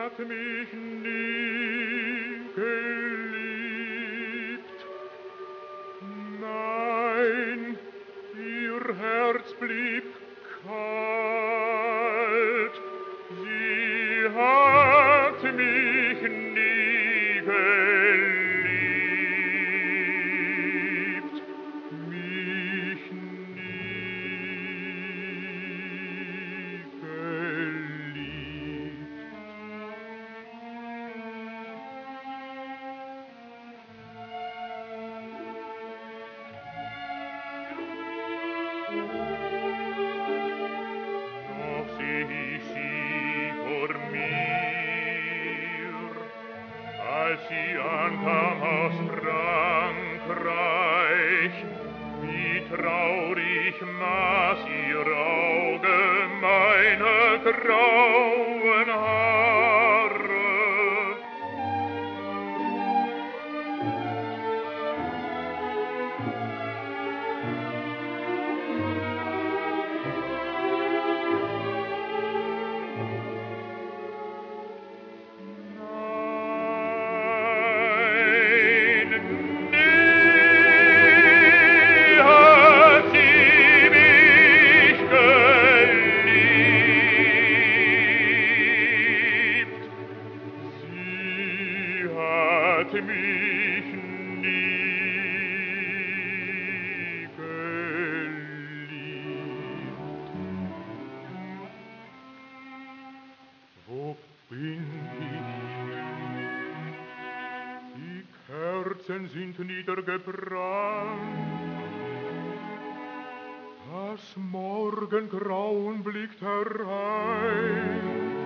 hat mich nie geliebt. Nein, ihr Herz blieb kalt. Sie hat mich nie geliebt. Mich nie geliebt. Doch seh ich sie vor mir, als sie ankam aus Frankreich. Wie traurig maß ihr Auge meine grauen Haare. Nein, nie hat sie mich geliebt. Sie hat mich nie geliebt. Wo bin ich? Die Kerzen sind niedergebrannt. Das Morgengrauen blickt herein.